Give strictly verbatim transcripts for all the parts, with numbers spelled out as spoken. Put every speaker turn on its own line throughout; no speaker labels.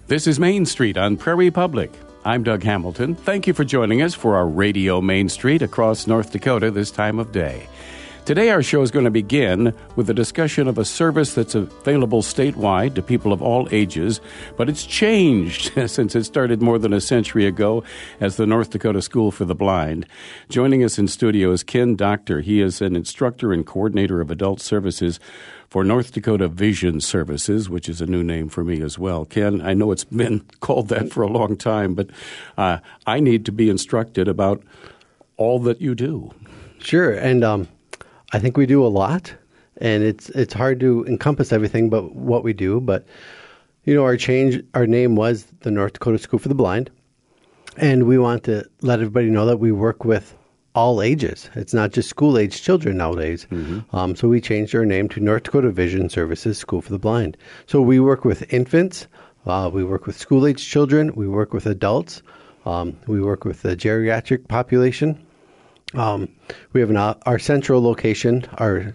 This is Main Street on Prairie Public. I'm Doug Hamilton. Thank you for joining us for our Radio Main Street across North Dakota this time of day. Today our show is going to begin with a discussion of a service that's available statewide to people of all ages, but it's changed since it started more than a century ago as the North Dakota School for the Blind. Joining us in studio is Ken Doctor. He is an instructor and coordinator of adult services for North Dakota Vision Services, which is a new name for me as well. Ken, I know it's been called that for a long time, but uh, I need to be instructed about all that you do.
Sure, and um, I think we do a lot, and it's it's hard to encompass everything but what we do. But, you know, our change, our name was the North Dakota School for the Blind, and we want to let everybody know that we work with all ages. It's not just school-age children nowadays. Mm-hmm. Um, so we changed our name to North Dakota Vision Services School for the Blind. So we work with infants, uh, we work with school-age children, we work with adults, um, we work with the geriatric population. Um, we have an, uh, our central location, our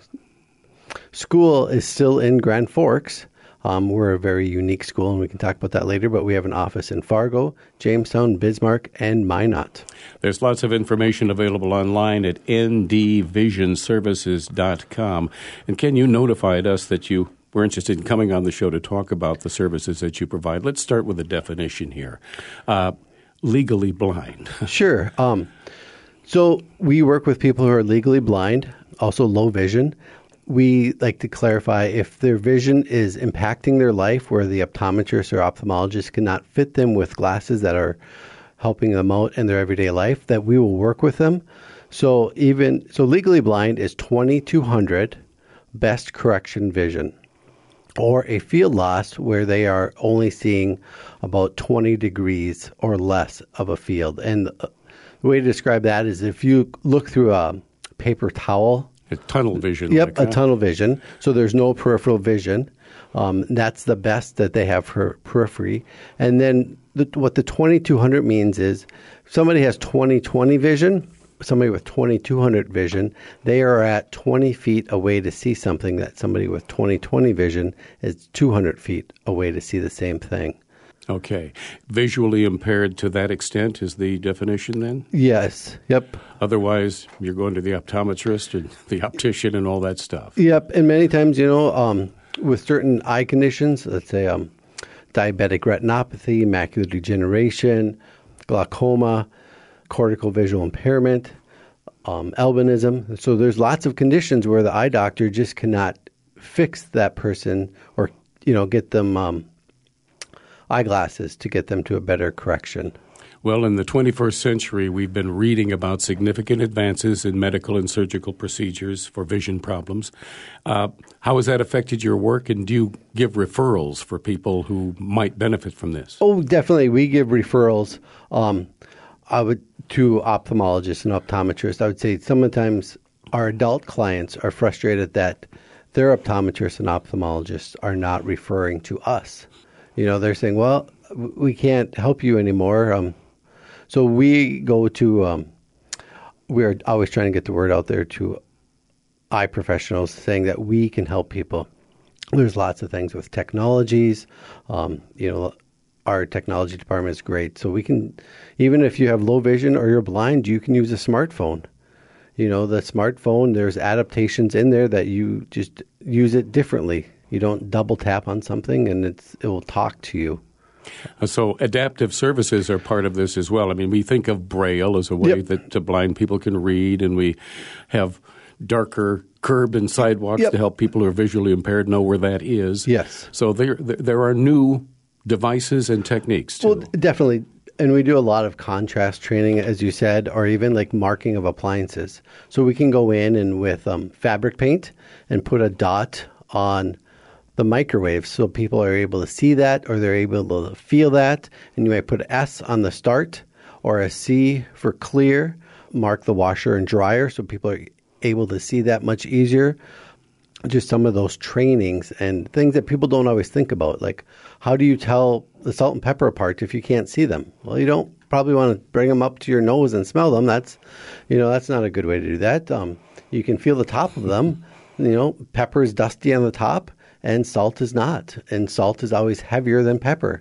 school is still in Grand Forks. Um, we're a very unique school, and we can talk about that later, but we have an office in Fargo, Jamestown, Bismarck, and Minot.
There's lots of information available online at n d vision services dot com. And Ken, you notified us that you were interested in coming on the show to talk about the services that you provide. Let's start with a definition here. Uh, legally blind.
Sure. Um, so we work with people who are legally blind, also low vision. We like to clarify if their vision is impacting their life where the optometrist or ophthalmologist cannot fit them with glasses that are helping them out in their everyday life, that we will work with them. So even so legally blind is twenty-two hundred best correction vision, or a field loss where they are only seeing about twenty degrees or less of a field. And the way to describe that is if you look through a paper towel.
A tunnel vision.
Yep,
like
a
that.
tunnel vision. So there's no peripheral vision. Um, that's the best that they have for periphery. And then the, what the twenty-two hundred means is if somebody has twenty twenty vision, somebody with twenty-two hundred vision, they are at twenty feet away to see something that somebody with twenty twenty vision is two hundred feet away to see the same thing.
Okay. Visually impaired to that extent is the definition then?
Yes. Yep.
Otherwise, you're going to the optometrist and the optician and all that stuff.
Yep. And many times, you know, um, with certain eye conditions, let's say um, diabetic retinopathy, macular degeneration, glaucoma, cortical visual impairment, um, albinism. So there's lots of conditions where the eye doctor just cannot fix that person or, you know, get them um, eyeglasses to get them to a better correction.
Well, in the twenty-first century, we've been reading about significant advances in medical and surgical procedures for vision problems. Uh, how has that affected your work, and do you give referrals for people who might benefit from this?
Oh, definitely. We give referrals um, I would to ophthalmologists and optometrists. I would say sometimes our adult clients are frustrated that their optometrists and ophthalmologists are not referring to us. You know, they're saying, well, we can't help you anymore. Um, so we go to, um, we're always trying to get the word out there to eye professionals saying that we can help people. There's lots of things with technologies. Um, you know, our technology department is great. So we can, even if you have low vision or you're blind, you can use a smartphone. You know, the smartphone, there's adaptations in there that you just use it differently. You don't double tap on something and it's, it will talk to you.
So adaptive services are part of this as well. I mean, we think of Braille as a way
Yep.
that uh, blind people can read, and we have darker curb and sidewalks
Yep.
to help people who are visually impaired know where that is.
Yes.
So there, there are new devices and techniques too.
Well, definitely. And we do a lot of contrast training, as you said, or even like marking of appliances. So we can go in and with um, fabric paint and put a dot on the microwave so people are able to see that or they're able to feel that. And you might put an S on the start or a C for clear, mark the washer and dryer so people are able to see that much easier. Just some of those trainings and things that people don't always think about, like how do you tell the salt and pepper apart if you can't see them? Well, you don't probably want to bring them up to your nose and smell them. That's, you know, that's not a good way to do that. Um, you can feel the top of them. You know, pepper is dusty on the top and salt is not. And salt is always heavier than pepper.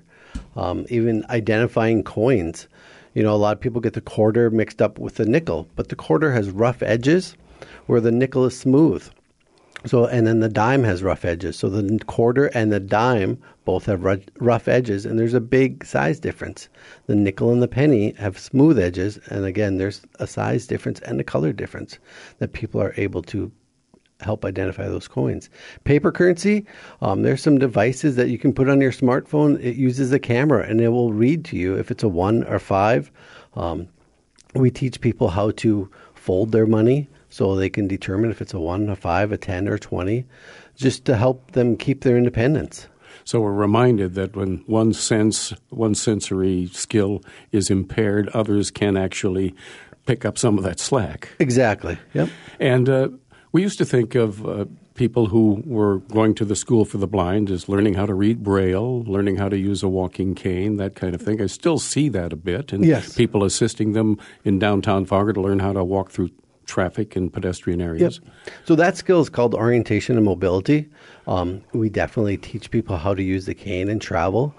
um, even identifying coins. You know, a lot of people get the quarter mixed up with the nickel, but the quarter has rough edges where the nickel is smooth. So, and then the dime has rough edges. So the quarter and the dime both have rough edges, and there's a big size difference. The nickel and the penny have smooth edges, and again, there's a size difference and a color difference that people are able to help identify those coins. Paper currency, um, there's some devices that you can put on your smartphone. It uses a camera, and it will read to you if it's a one or five. Um, we teach people how to fold their money, so they can determine if it's a one, a five, a ten, or twenty, just to help them keep their independence.
So we're reminded that when one sense, one sensory skill is impaired, others can actually pick up some of that slack.
Exactly. Yep.
And uh, we used to think of uh, people who were going to the School for the Blind as learning how to read Braille, learning how to use a walking cane, that kind of thing. I still see that a bit, and
yes.
people assisting them in downtown Fargo to learn how to walk through traffic and pedestrian areas.
Yep. So that skill is called orientation and mobility. Um, we definitely teach people how to use the cane and travel.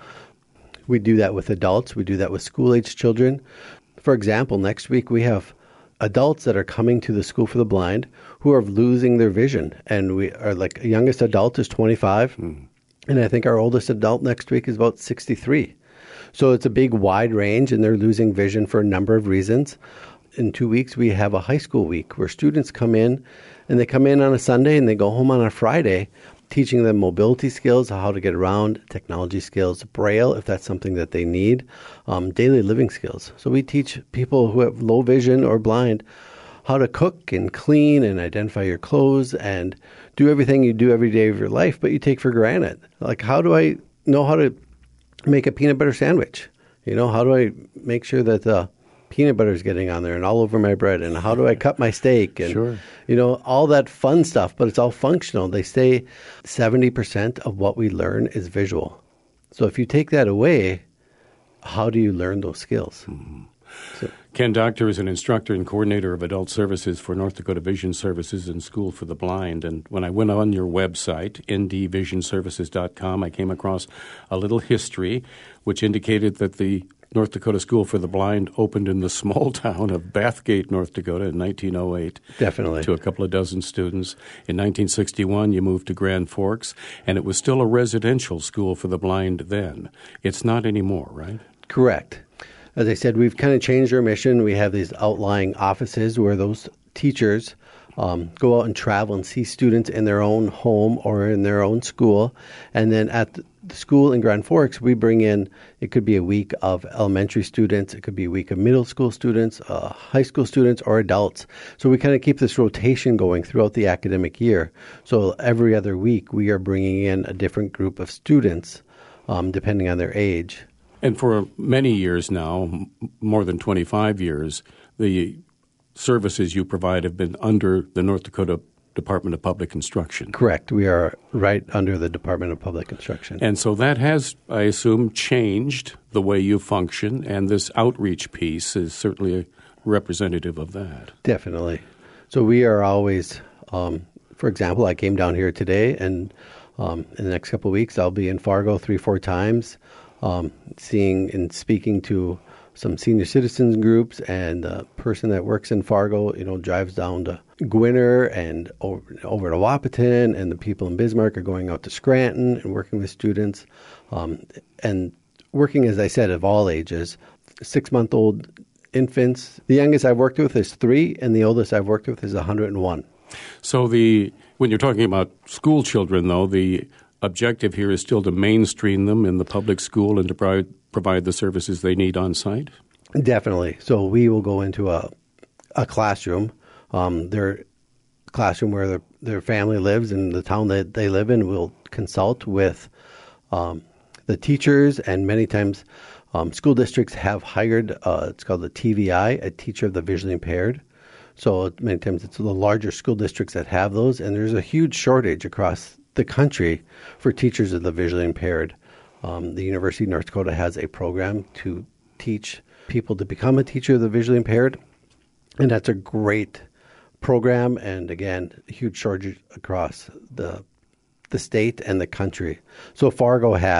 We do that with adults. We do that with school-age children. For example, next week we have adults that are coming to the School for the Blind who are losing their vision. And we are like, youngest adult is twenty-five. Mm. And I think our oldest adult next week is about sixty-three. So it's a big wide range, and they're losing vision for a number of reasons. In two weeks, we have a high school week where students come in, and they come in on a Sunday and they go home on a Friday, teaching them mobility skills, how to get around, technology skills, Braille, if that's something that they need, um, daily living skills. So we teach people who have low vision or blind how to cook and clean and identify your clothes and do everything you do every day of your life, but you take for granted. Like, how do I know how to make a peanut butter sandwich? You know, how do I make sure that the peanut butter is getting on there and all over my bread, and how do I cut my steak, and
sure.
you know, all that fun stuff, but it's all functional. They say seventy percent of what we learn is visual. So if you take that away, how do you learn those skills?
Mm-hmm.
So,
Ken Doctor is an instructor and coordinator of adult services for North Dakota Vision Services and School for the Blind. And when I went on your website, n d vision services dot com, I came across a little history which indicated that the North Dakota School for the Blind opened in the small town of Bathgate, North Dakota in nineteen oh eight.
Definitely.
To a couple of dozen students. In nineteen sixty-one, you moved to Grand Forks, and it was still a residential school for the blind then. It's not anymore, right?
Correct. As I said, we've kind of changed our mission. We have these outlying offices where those teachers um, go out and travel and see students in their own home or in their own school. And then at the school in Grand Forks, we bring in, it could be a week of elementary students, it could be a week of middle school students, uh, high school students, or adults. So we kind of keep this rotation going throughout the academic year. So every other week, we are bringing in a different group of students, um, depending on their age.
And for many years now, m- more than twenty-five years, the services you provide have been under the North Dakota Department of Public Instruction.
Correct. We are right under the Department of Public Instruction.
And so that has, I assume, changed the way you function, and this outreach piece is certainly representative of that.
Definitely. So we are always, um, for example, I came down here today, and um, in the next couple of weeks, I'll be in Fargo three, four times, um, seeing and speaking to some senior citizens groups, and the person that works in Fargo, you know, drives down to Gwinner and over, over to Wahpeton, and the people in Bismarck are going out to Scranton and working with students, um, and working, as I said, of all ages, six-month-old infants. The youngest I've worked with is three, and the oldest I've worked with is one hundred one.
So the when you're talking about school children, though, the objective here is still to mainstream them in the public school and to provide, provide the services they need on site?
Definitely. So we will go into a a classroom, um, their classroom where their, their family lives in the town that they live in. We'll consult with um, the teachers, and many times um, school districts have hired, uh, it's called the T V I, a teacher of the visually impaired. So many times it's the larger school districts that have those, and there's a huge shortage across the country for teachers of the visually impaired. Um, the University of North Dakota has a program to teach people to become a teacher of the visually impaired, and that's a great program, and again, a huge shortage across the the state and the country. So Fargo has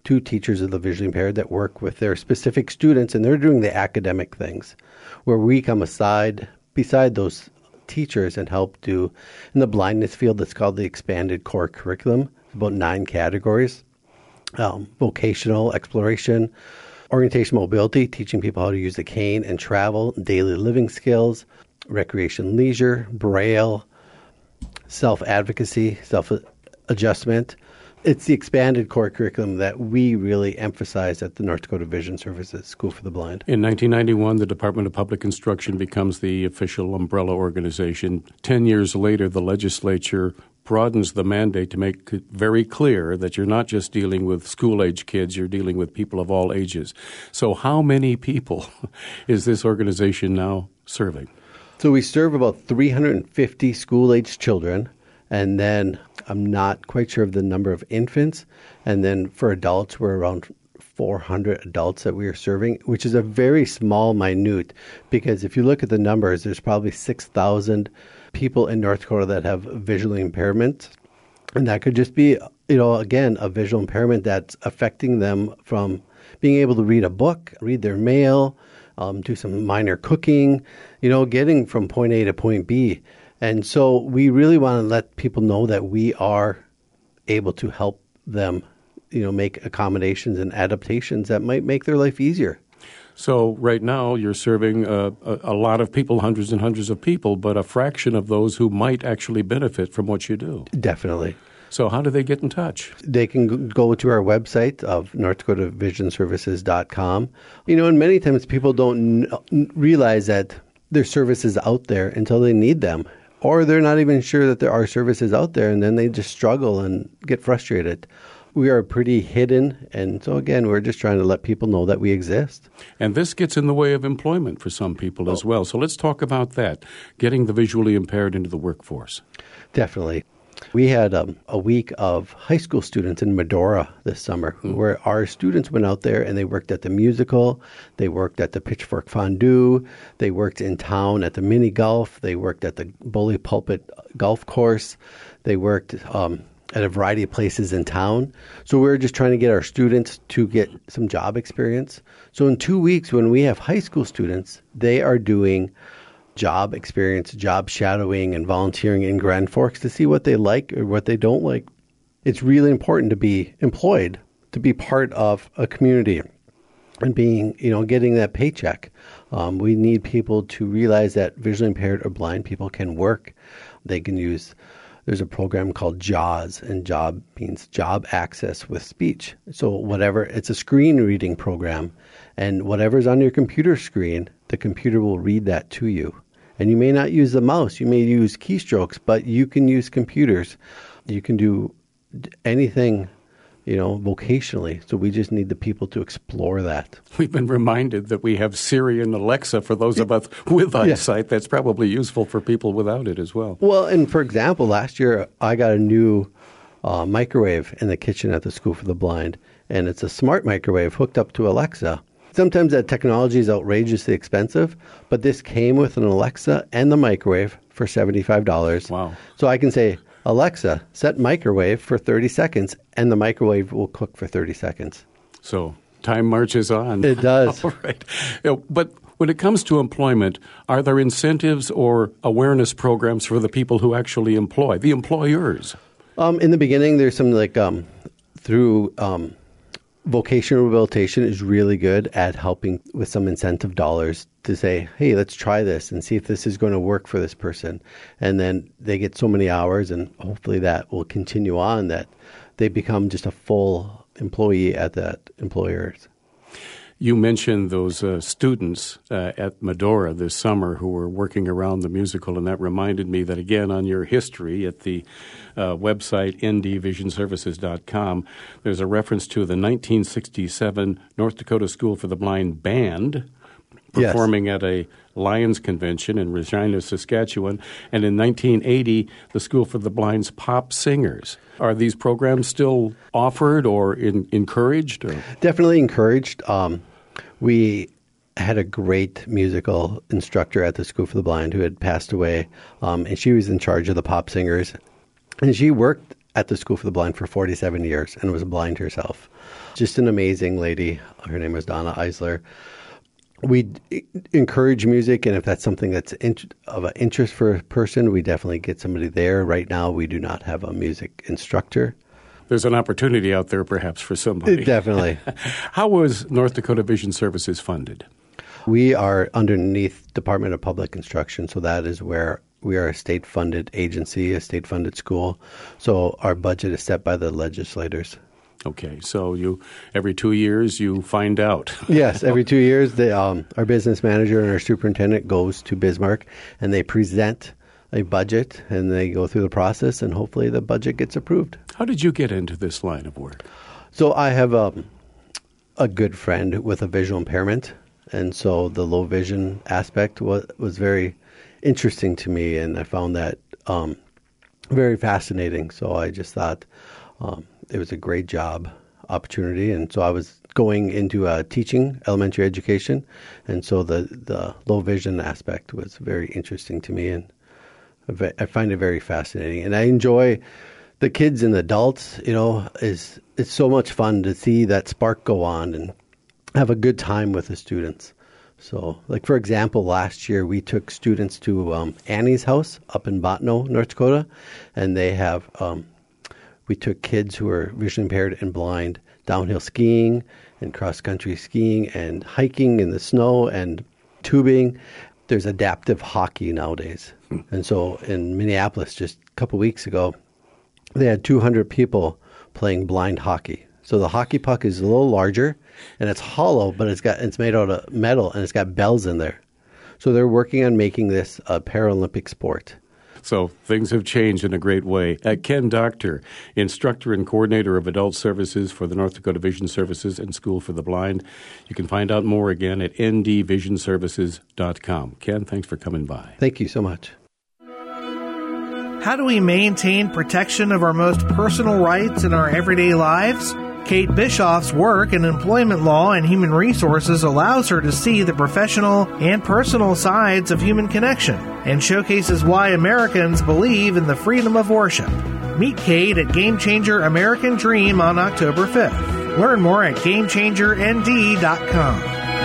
two teachers of the visually impaired that work with their specific students, and they're doing the academic things, where we come aside beside those teachers and help do in the blindness field. That's called the expanded core curriculum. It's about nine categories: um, vocational exploration, orientation mobility, teaching people how to use the cane and travel, daily living skills, recreation leisure, braille, self-advocacy, self-adjustment. It's the expanded core curriculum that we really emphasize at the North Dakota Vision Services School for the Blind.
In nineteen ninety-one, the Department of Public Instruction becomes the official umbrella organization. Ten years later, the legislature broadens the mandate to make it very clear that you're not just dealing with school-age kids, you're dealing with people of all ages. So how many people is this organization now serving?
So we serve about three hundred fifty school-age children, and then I'm not quite sure of the number of infants. And then for adults, we're around four hundred adults that we are serving, which is a very small, minute, because if you look at the numbers, there's probably six thousand people in North Dakota that have visual impairment. And that could just be, you know, again, a visual impairment that's affecting them from being able to read a book, read their mail, um, do some minor cooking, you know, getting from point A to point B. And so we really want to let people know that we are able to help them, you know, make accommodations and adaptations that might make their life easier.
So right now you're serving uh, a, a lot of people, hundreds and hundreds of people, but a fraction of those who might actually benefit from what you do.
Definitely.
So how do they get in touch?
They can go to our website of north dakota vision services dot com. You know, and many times people don't n- realize that there's services out there until they need them. Or they're not even sure that there are services out there, and then they just struggle and get frustrated. We are pretty hidden, and so again, we're just trying to let people know that we exist.
And this gets in the way of employment for some people oh. as well. So let's talk about that, getting the visually impaired into the workforce.
Definitely. We had um, a week of high school students in Medora this summer, mm. where our students went out there and they worked at the musical, they worked at the Pitchfork Fondue, they worked in town at the mini golf, they worked at the Bully Pulpit golf course, they worked um, at a variety of places in town. So we're just trying to get our students to get some job experience. So in two weeks, when we have high school students, they are doing job experience, job shadowing, and volunteering in Grand Forks to see what they like or what they don't like. It's really important to be employed, to be part of a community and being, you know, getting that paycheck. Um, we need people to realize that visually impaired or blind people can work. They can use, there's a program called JAWS, and job means job access with speech. So whatever, it's a screen reading program, and whatever's on your computer screen, the computer will read that to you. And you may not use the mouse, you may use keystrokes, but you can use computers. You can do anything, you know, vocationally. So we just need the people to explore that.
We've been reminded that we have Siri and Alexa for those of us with eyesight. Yeah. That's probably useful for people without it as well.
Well, and for example, last year I got a new uh, microwave in the kitchen at the School for the Blind, and it's a smart microwave hooked up to Alexa. Sometimes that technology is outrageously expensive, but this came with an Alexa and the microwave for seventy-five dollars.
Wow.
So I can say, Alexa, set microwave for thirty seconds, and the microwave will cook for thirty seconds.
So time marches on.
It does.
All right. You know, but when it comes to employment, are there incentives or awareness programs for the people who actually employ, the employers?
Um, in the beginning, there's some like um, through... Um, Vocational rehabilitation is really good at helping with some incentive dollars to say, hey, let's try this and see if this is going to work for this person. And then they get so many hours, and hopefully that will continue on, that they become just a full employee at that employer's.
You mentioned those uh, students uh, at Medora this summer who were working around the musical, and that reminded me that, again, on your history at the uh, website n d vision services dot com, there's a reference to the nineteen sixty-seven North Dakota School for the Blind Band performing yes. at a Lions convention in Regina, Saskatchewan, and in nineteen eighty, the School for the Blind's Pop Singers. Are these programs still offered or in, encouraged? Or?
Definitely encouraged. Um, we had a great musical instructor at the School for the Blind who had passed away, um, and she was in charge of the Pop Singers. And she worked at the School for the Blind for forty-seven years and was blind herself. Just an amazing lady. Her name is Donna Eisler. We encourage music, and if that's something that's in, of an interest for a person, we definitely get somebody there. Right now, we do not have a music instructor.
There's an opportunity out there perhaps for somebody.
Definitely.
How was North Dakota Vision Services funded?
We are underneath Department of Public Instruction, so that is where we are a state-funded agency, a state-funded school. So our budget is set by the legislators.
Okay, so you every two years you find out.
Yes, every two years, the, um, our business manager and our superintendent goes to Bismarck, and they present a budget, and they go through the process, and hopefully the budget gets approved.
How did you get into this line of work?
So I have um, a good friend with a visual impairment, and so the low vision aspect was, was very interesting to me, and I found that um, very fascinating. So I just thought um, it was a great job opportunity, and so I was going into uh, teaching elementary education, and so the, the low vision aspect was very interesting to me, and I find it very fascinating. And I enjoy the kids and the adults, you know, is it's so much fun to see that spark go on and have a good time with the students. So, like, for example, last year we took students to um, Annie's house up in Bottineau, North Dakota, and they have, um, we took kids who are visually impaired and blind downhill skiing and cross-country skiing and hiking in the snow and tubing. There's adaptive hockey nowadays. Hmm. And so in Minneapolis just a couple weeks ago, they had two hundred people playing blind hockey. So the hockey puck is a little larger, and it's hollow, but it's got it's made out of metal, and it's got bells in there. So they're working on making this a Paralympic sport.
So things have changed in a great way. Uh, Ken Doctor, instructor and coordinator of adult services for the North Dakota Vision Services and School for the Blind. You can find out more again at n d vision services dot com. Ken, thanks for coming by.
Thank you so much.
How do we maintain protection of our most personal rights in our everyday lives? Kate Bischoff's work in employment law and human resources allows her to see the professional and personal sides of human connection and showcases why Americans believe in the freedom of worship. Meet Kate at Game Changer American Dream on October fifth. Learn more at game changer n d dot com.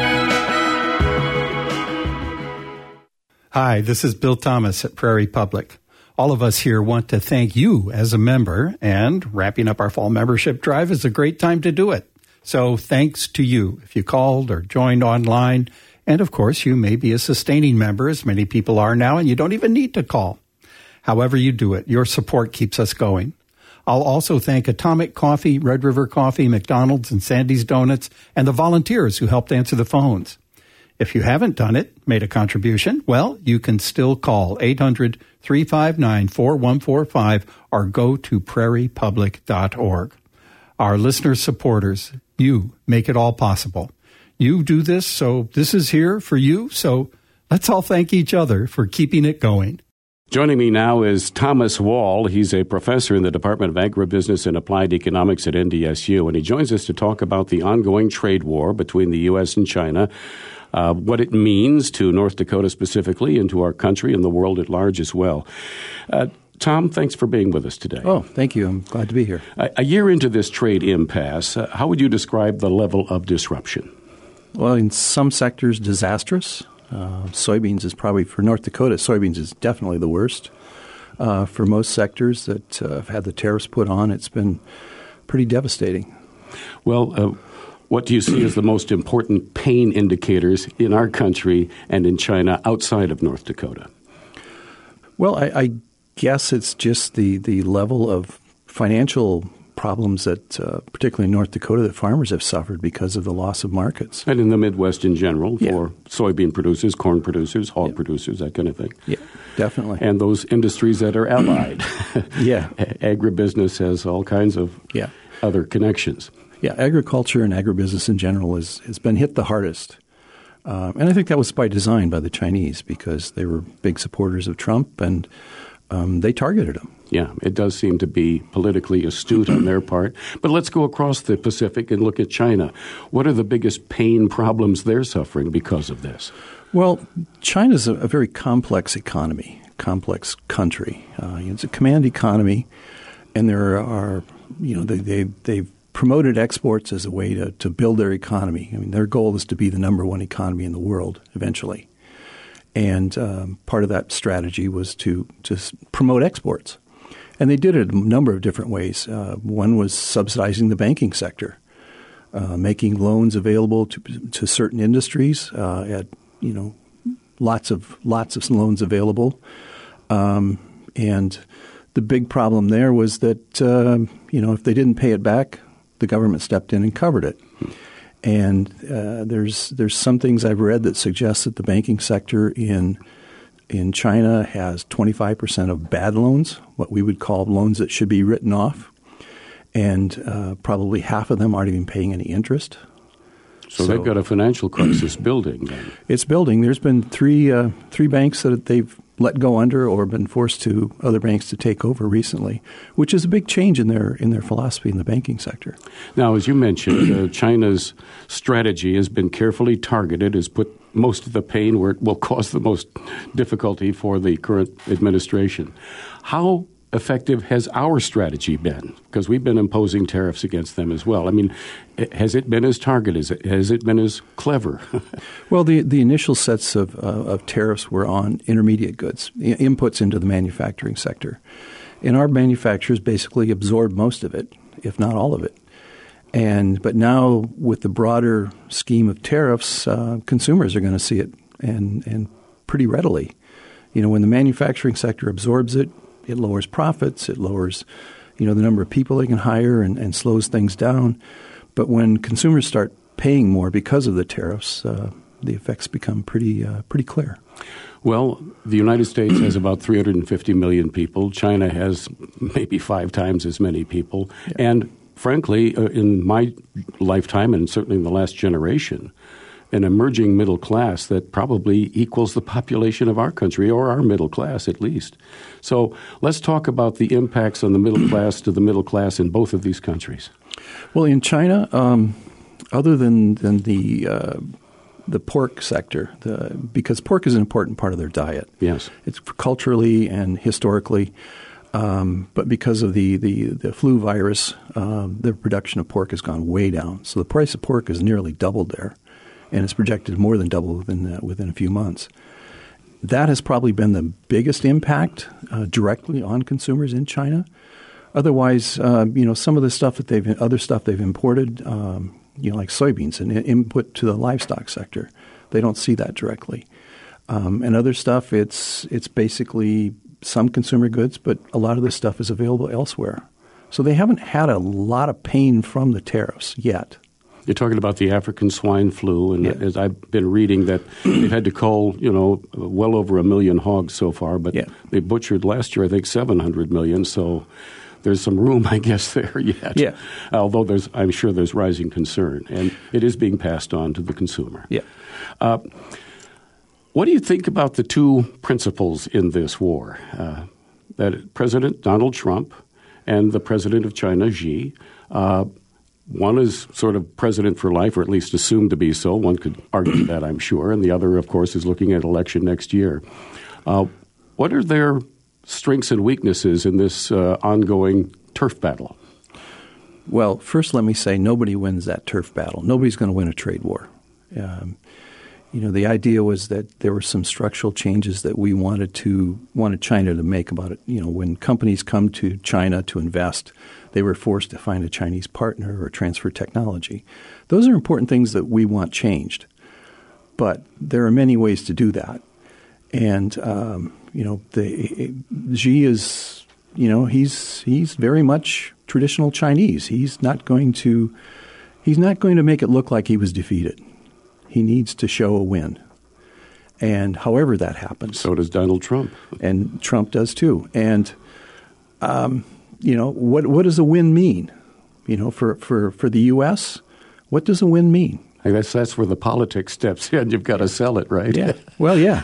Hi, this is Bill Thomas at Prairie Public. All of us here want to thank you as a member, and wrapping up our fall membership drive is a great time to do it. So thanks to you if you called or joined online. And of course, you may be a sustaining member, as many people are now, and you don't even need to call. However you do it, your support keeps us going. I'll also thank Atomic Coffee, Red River Coffee, McDonald's, and Sandy's Donuts, and the volunteers who helped answer the phones. If you haven't done it, made a contribution, well, you can still call eight hundred, three five nine, four one four five or go to prairie public dot org. Our listener supporters, you make it all possible. You do this, so this is here for you, so let's all thank each other for keeping it going.
Joining me now is Thomas Wall. He's a professor in the Department of Agribusiness and Applied Economics at N D S U, and he joins us to talk about the ongoing trade war between the U S and China, uh, what it means to North Dakota specifically and to our country and the world at large as well. Uh, Tom, thanks for being with us today.
Oh, thank you. I'm glad to be here.
A, a year into this trade impasse, uh, how would you describe the level of disruption?
Well, in some sectors, disastrous. Uh, soybeans is probably, for North Dakota, soybeans is definitely the worst. Uh, for most sectors that uh, have had the tariffs put on, it's been pretty devastating.
Well, uh, what do you see as the most important pain indicators in our country and in China outside of North Dakota?
Well, I, I guess it's just the, the level of financial problems that, uh, particularly in North Dakota, that farmers have suffered because of the loss of markets.
And in the Midwest in general,
yeah.
for soybean producers, corn producers, hog
yeah.
producers, that kind of thing.
Yeah, definitely.
And those industries that are allied.
yeah.
Agribusiness has all kinds of
yeah.
other connections.
Yeah, agriculture and agribusiness in general is, has been hit the hardest. Um, and I think that was by design by the Chinese because they were big supporters of Trump and um, they targeted him.
Yeah, it does seem to be politically astute on their part. But let's go across the Pacific and look at China. What are the biggest pain problems they're suffering because of this?
Well, China's a, a very complex economy, complex country. Uh, it's a command economy, and there are, you know, they, they, they've promoted exports as a way to, to build their economy. I mean, their goal is to be the number one economy in the world eventually. And um, part of that strategy was to, to promote exports. And they did it a number of different ways. Uh, one was subsidizing the banking sector, uh, making loans available to to certain industries uh, at, you know, lots of lots of loans available. Um, and the big problem there was that, uh, you know, if they didn't pay it back, the government stepped in and covered it. And uh, there's there's some things I've read that suggest that the banking sector in in China has twenty-five percent of bad loans, what we would call loans that should be written off, and uh, probably half of them aren't even paying any interest.
So, so they've got a financial crisis building then.
It's building. There's been three uh, three banks that they've let go under or been forced to other banks to take over recently, which is a big change in their in their philosophy in the banking sector.
Now, as you mentioned, uh, China's strategy has been carefully targeted, has put most of the pain where it will cause the most difficulty for the current administration. How effective has our strategy been? Because we've been imposing tariffs against them as well. I mean, has it been as targeted? Has it been as clever?
Well, the the initial sets of uh, of tariffs were on intermediate goods, I- inputs into the manufacturing sector. And our manufacturers basically absorbed most of it, if not all of it. And but now with the broader scheme of tariffs, uh, consumers are going to see it and and pretty readily. You know, when the manufacturing sector absorbs it, it lowers profits, it lowers, you know, the number of people they can hire and, and slows things down. But when consumers start paying more because of the tariffs, uh, the effects become pretty uh, pretty clear.
Well, the United States has about three hundred fifty million people. China has maybe five times as many people. Yeah. And frankly, uh, in my lifetime and certainly in the last generation, an emerging middle class that probably equals the population of our country, or our middle class at least. So let's talk about the impacts on the middle class to the middle class in both of these countries.
Well, in China, um, other than, than the uh, the pork sector, the, because pork is an important part of their diet.
Yes.
It's culturally and historically. Um, but because of the, the, the flu virus, uh, the production of pork has gone way down. So the price of pork has nearly doubled there. And it's projected more than double within uh, within a few months. That has probably been the biggest impact uh, directly on consumers in China. Otherwise, uh, you know, some of the stuff that they've other stuff they've imported, um, you know, like soybeans and input to the livestock sector, they don't see that directly. Um, and other stuff, it's it's basically some consumer goods, but a lot of this stuff is available elsewhere. So they haven't had a lot of pain from the tariffs yet.
You're talking about the African swine flu, and
yeah.
as I've been reading that they've had to cull, you know, well over a million hogs so far, but
yeah.
they butchered last year, I think, seven hundred million. So there's some room, I guess, there yet.
Yeah.
Although there's, I'm sure there's rising concern, and it is being passed on to the consumer.
Yeah.
Uh, what do you think about the two principles in this war? Uh, that President Donald Trump and the president of China, Xi, uh, one is sort of president for life, or at least assumed to be so. One could argue that, I'm sure. And the other, of course, is looking at election next year. Uh, what are their strengths and weaknesses in this uh, ongoing turf battle?
Well, first let me say nobody wins that turf battle. Nobody's going to win a trade war. Um, you know, the idea was that there were some structural changes that we wanted to wanted China to make about it. You know, when companies come to China to invest, they were forced to find a Chinese partner or transfer technology. Those are important things that we want changed. But there are many ways to do that. And, um, you know, the, Xi is, you know, he's he's very much traditional Chinese. He's not going to he's not going to make it look like he was defeated. He needs to show a win. And however that happens.
So does Donald Trump.
And Trump does too. And, um, you know, what what does a win mean? You know, for, for, for the U S, what does a win mean?
I guess that's where the politics steps in. You've got to sell it, right?
Yeah. Well, yeah.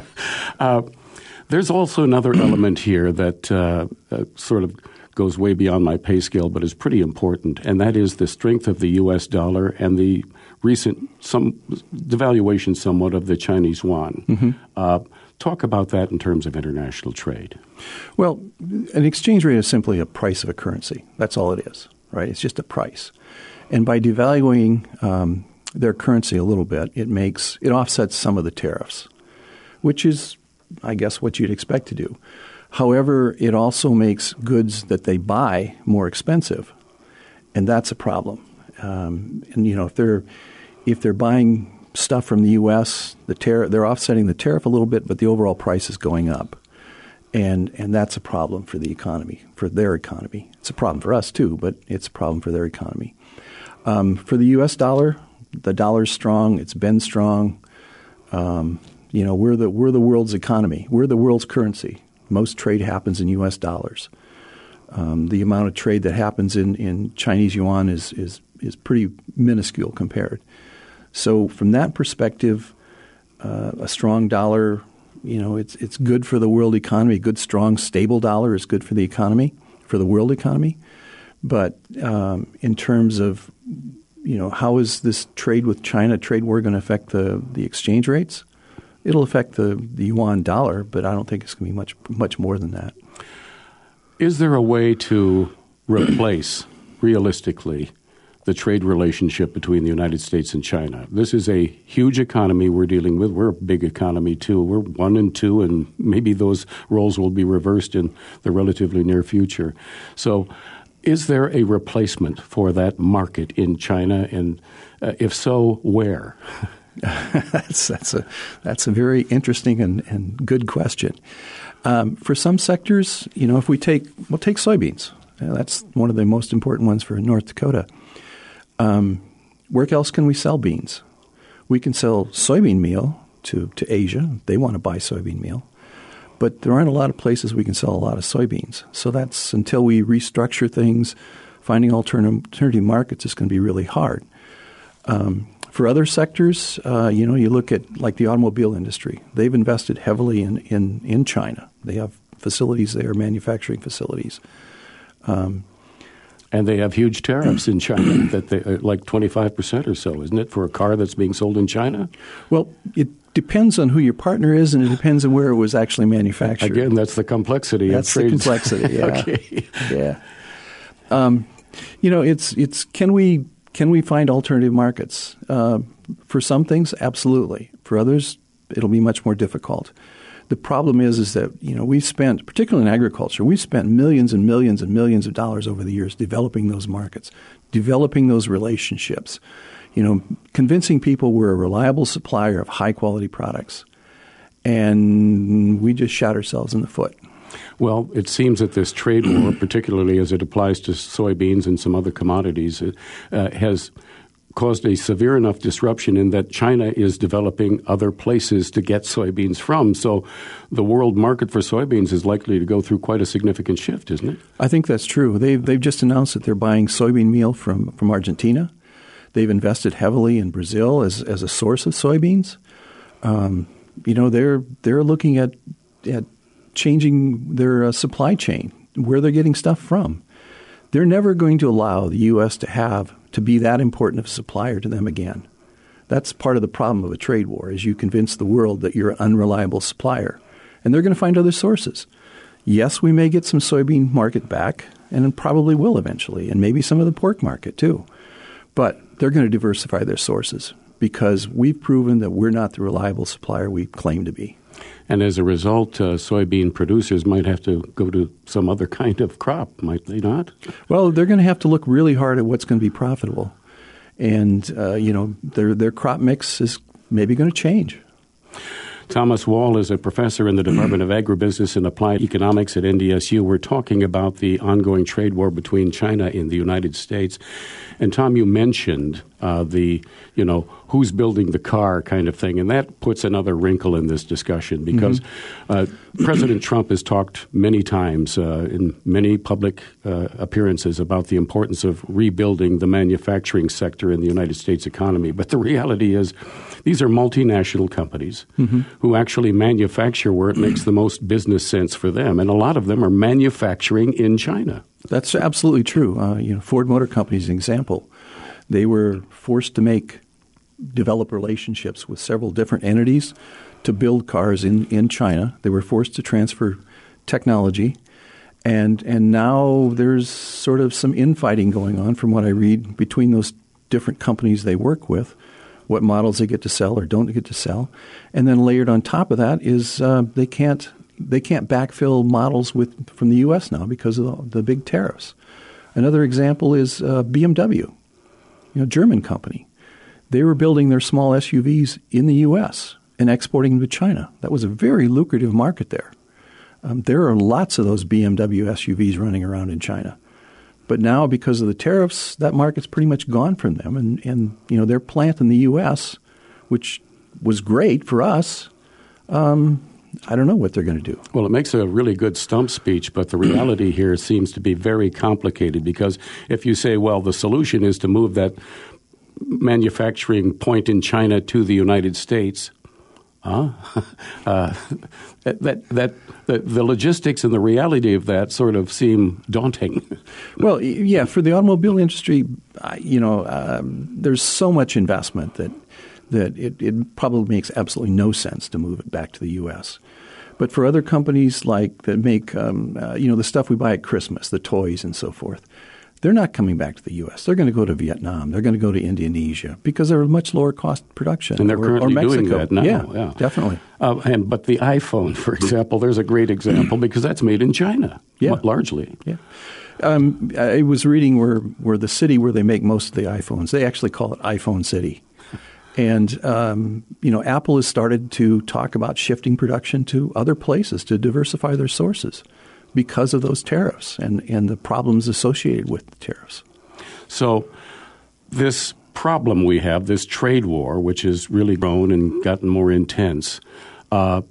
uh, there's also another element here that uh, uh, sort of goes way beyond my pay scale, but is pretty important, and that is the strength of the U S dollar and the recent some devaluation somewhat of the Chinese yuan. Mm-hmm. Uh, Talk about that in terms of international trade.
Well, an exchange rate is simply a price of a currency. That's all it is, right? It's just a price. And by devaluing um, their currency a little bit, it makes it offsets some of the tariffs, which is, I guess, what you'd expect to do. However, it also makes goods that they buy more expensive, and that's a problem. Um, and you know, if they're if they're buying stuff from the U S, the tar- they're offsetting the tariff a little bit, but the overall price is going up. And and that's a problem for the economy, for their economy. It's a problem for us too, but it's a problem for their economy. Um, for the U S dollar, the dollar's strong. It's been strong. Um, you know, we're the we're the world's economy. We're the world's currency. Most trade happens in U S dollars. Um, the amount of trade that happens in, in Chinese yuan is is is pretty minuscule compared. So from that perspective, uh, a strong dollar, you know, it's it's good for the world economy. A good, strong, stable dollar is good for the economy, for the world economy. But um, in terms of, you know, how is this trade with China, trade war, going to affect the, the exchange rates? It'll affect the, the yuan dollar, but I don't think it's going to be much much more than that.
Is there a way to replace, realistically, the trade relationship between the United States and China? This is a huge economy we're dealing with. We're a big economy, too. We're one and two, and maybe those roles will be reversed in the relatively near future. So is there a replacement for that market in China? And uh, if so, where?
that's that's a that's a very interesting and, and good question. Um, for some sectors, you know, if we take we'll take soybeans. Uh, that's one of the most important ones for North Dakota. Um, where else can we sell beans? We can sell soybean meal to, to Asia. They want to buy soybean meal. But there aren't a lot of places we can sell a lot of soybeans. So that's until we restructure things, finding alternative, alternative markets is going to be really hard. Um, for other sectors, uh, you know, you look at like the automobile industry. They've invested heavily in, in, in China. They have facilities there, manufacturing facilities. Um,
and they have huge tariffs in China, that they are like twenty-five percent or so, isn't it, for a car that's being sold in China?
Well, it depends on who your partner is, and it depends on where it was actually manufactured.
Again, that's the complexity
that's
of trade.
That's the complexity, yeah.
Okay.
Yeah. Um, you know, it's it's can we can we find alternative markets? Uh, for some things, absolutely. For others, it'll be much more difficult. The problem is, is that, you know, we've spent, particularly in agriculture, we've spent millions and millions and millions of dollars over the years developing those markets, developing those relationships, you know, convincing people we're a reliable supplier of high-quality products. And we just shot ourselves in the foot.
Well, it seems that this trade war, particularly as it applies to soybeans and some other commodities, uh, has caused a severe enough disruption in that China is developing other places to get soybeans from. So the world market for soybeans is likely to go through quite a significant shift, isn't it?
I think that's true. They've, they've just announced that they're buying soybean meal from, from Argentina. They've invested heavily in Brazil as, as a source of soybeans. Um, you know, they're they're looking at, at changing their uh, supply chain, where they're getting stuff from. They're never going to allow the U S to have to be that important of a supplier to them again. That's part of the problem of a trade war, is you convince the world that you're an unreliable supplier. And they're going to find other sources. Yes, we may get some soybean market back, and it probably will eventually, and maybe some of the pork market too. But they're going to diversify their sources because we've proven that we're not the reliable supplier we claim to be.
And as a result, uh, soybean producers might have to go to some other kind of crop, might they not?
Well, they're going to have to look really hard at what's going to be profitable. And, uh, you know, their their crop mix is maybe going to change.
Thomas Wall is a professor in the Department of Agribusiness and Applied Economics at N D S U. We're talking about the ongoing trade war between China and the United States. And, Tom, you mentioned uh, the, you know, who's building the car kind of thing. And that puts another wrinkle in this discussion because mm-hmm. uh, President Trump has talked many times uh, in many public uh, appearances about the importance of rebuilding the manufacturing sector in the United States economy. But the reality is these are multinational companies mm-hmm. who actually manufacture where it makes the most business sense for them. And a lot of them are manufacturing in China.
That's absolutely true. Uh, you know, Ford Motor Company is an example. They were forced to make develop relationships with several different entities to build cars in, in China. They were forced to transfer technology. And and now there's sort of some infighting going on, from what I read, between those different companies they work with, what models they get to sell or don't get to sell. And then layered on top of that is uh, they can't they can't backfill models with from the U S now because of the, the big tariffs. Another example is uh, B M W, you know, German company. They were building their small S U Vs in the U S and exporting them to China. That was a very lucrative market there. Um, there are lots of those B M W S U Vs running around in China. But now, because of the tariffs, that market's pretty much gone from them. And, and you know, their plant in the U S, which was great for us, um, I don't know what they're going to do.
Well, it makes a really good stump speech, but the reality here seems to be very complicated, because if you say, well, the solution is to move that manufacturing point in China to the United States, Huh? uh, that that the, the logistics and the reality of that sort of seem daunting.
Well, yeah, for the automobile industry, uh, you know, um, there's so much investment that that it, it probably makes absolutely no sense to move it back to the U S. But for other companies like that make, um, uh, you know, the stuff we buy at Christmas, the toys and so forth, they're not coming back to the U S. They're going to go to Vietnam. They're going to go to Indonesia because they're a much lower cost production.
And they're
or,
currently
or
doing that now.
Yeah,
yeah.
definitely.
Uh, and but the iPhone, for example, there's a great example because that's made in China,
yeah.
largely.
Yeah. Um, I was reading where, where the city where they make most of the iPhones, they actually call it iPhone City. And, um, you know, Apple has started to talk about shifting production to other places to diversify their sources because of those tariffs and, and the problems associated with the tariffs.
So this problem we have, this trade war, which has really grown and gotten more intense, uh,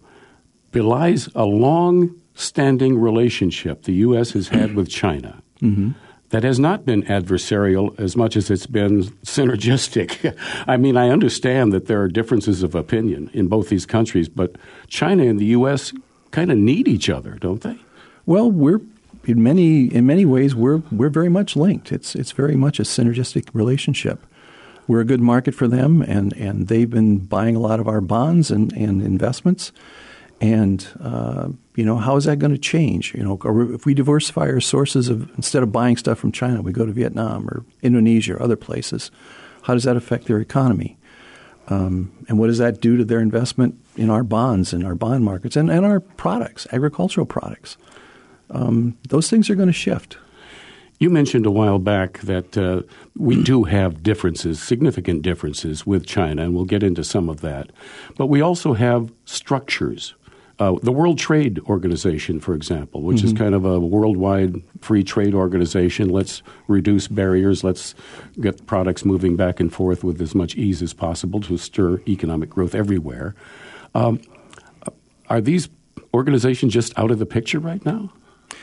belies a long-standing relationship the U S has had with China. Mm-hmm. That has not been adversarial as much as it's been synergistic. I mean, I understand that there are differences of opinion in both these countries, but China and the U S kind of need each other, don't they?
Well, we're in many in many ways we're we're very much linked. It's it's very much a synergistic relationship. We're a good market for them, and, and they've been buying a lot of our bonds and, and investments. And, uh, you know, how is that going to change? You know, if we diversify our sources of, instead of buying stuff from China, we go to Vietnam or Indonesia or other places, how does that affect their economy? Um, and what does that do to their investment in our bonds and our bond markets and, and our products, agricultural products? Um, those things are going to shift.
You mentioned a while back that uh, we do have differences, significant differences with China, and we'll get into some of that. But we also have structures. Uh, the World Trade Organization, for example, which mm-hmm. is kind of a worldwide free trade organization. Let's reduce barriers. Let's get products moving back and forth with as much ease as possible to stir economic growth everywhere. Um, are these organizations just out of the picture right now?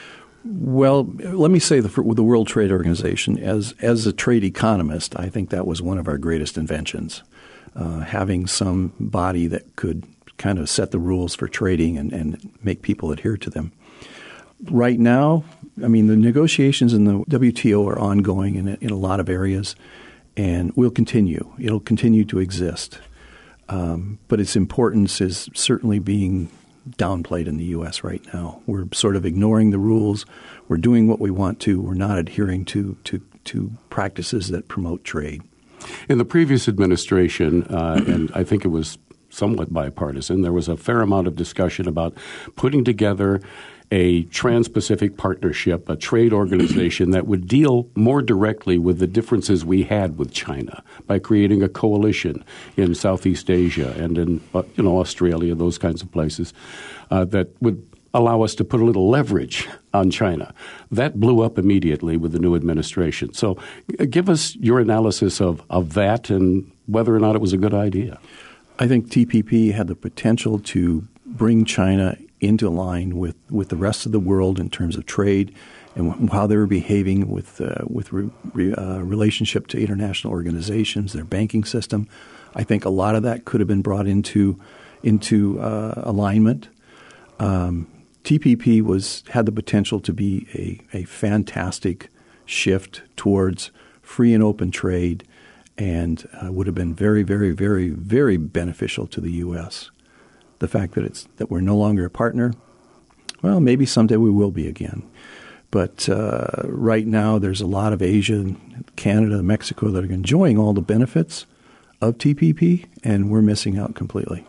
Well, let me say the, the World Trade Organization, as as a trade economist, I think that was one of our greatest inventions, uh, having some body that could kind of set the rules for trading and, and make people adhere to them. Right now, I mean, the negotiations in the W T O are ongoing in a, in a lot of areas, and will continue. It'll continue to exist. Um, but its importance is certainly being downplayed in the U S right now. We're sort of ignoring the rules. We're doing what we want to. We're not adhering to to, to practices that promote trade.
In the previous administration, uh, and I think it was somewhat bipartisan, there was a fair amount of discussion about putting together a Trans-Pacific Partnership, a trade organization that would deal more directly with the differences we had with China by creating a coalition in Southeast Asia and in uh, you know Australia, those kinds of places, uh, that would allow us to put a little leverage on China. That blew up immediately with the new administration. So uh, give us your analysis of, of that and whether or not it was a good idea.
I think T P P had the potential to bring China into line with, with the rest of the world in terms of trade and how they were behaving with uh, with re, re, uh, relationship to international organizations, their banking system. I think a lot of that could have been brought into into uh, alignment. Um, T P P was had the potential to be a, a fantastic shift towards free and open trade, and uh, would have been very, very, very, very beneficial to the U S. The fact that it's that we're no longer a partner, well, maybe someday we will be again. But uh, right now, there's a lot of Asia, Canada, Mexico that are enjoying all the benefits of T P P, and we're missing out completely.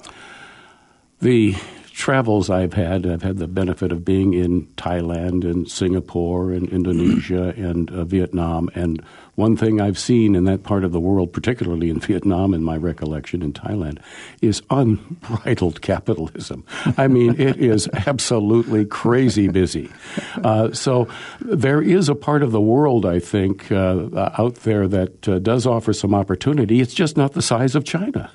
The travels I've had, I've had the benefit of being in Thailand and Singapore and Indonesia and uh, Vietnam. And one thing I've seen in that part of the world, particularly in Vietnam, in my recollection in Thailand, is unbridled capitalism. I mean, it is absolutely crazy busy. Uh, so there is a part of the world, I think, uh, out there that uh, does offer some opportunity. It's just not the size of China.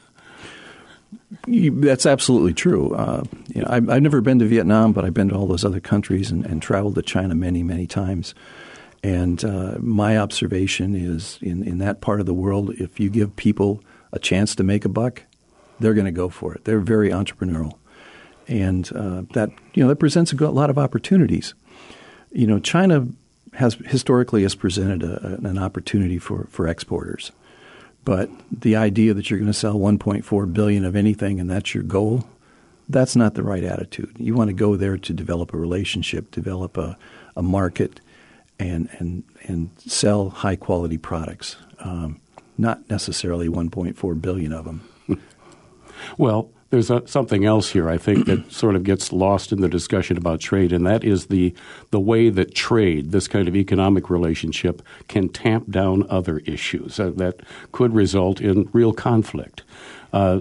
That's absolutely true. Uh, you know, I've, I've never been to Vietnam, but I've been to all those other countries and, and traveled to China many, many times. And uh, my observation is in, in that part of the world, if you give people a chance to make a buck, they're going to go for it. They're very entrepreneurial. And uh, that, you know, that presents a lot of opportunities. You know, China has historically has presented a, an opportunity for, for exporters. But the idea that you're going to sell one point four billion dollars of anything and that's your goal, that's not the right attitude. You want to go there to develop a relationship, develop a, a market, and and and sell high-quality products, um, not necessarily one point four billion dollars of them.
Well, there's a, something else here, I think, that sort of gets lost in the discussion about trade, and that is the the way that trade, this kind of economic relationship, can tamp down other issues uh, that could result in real conflict. Uh,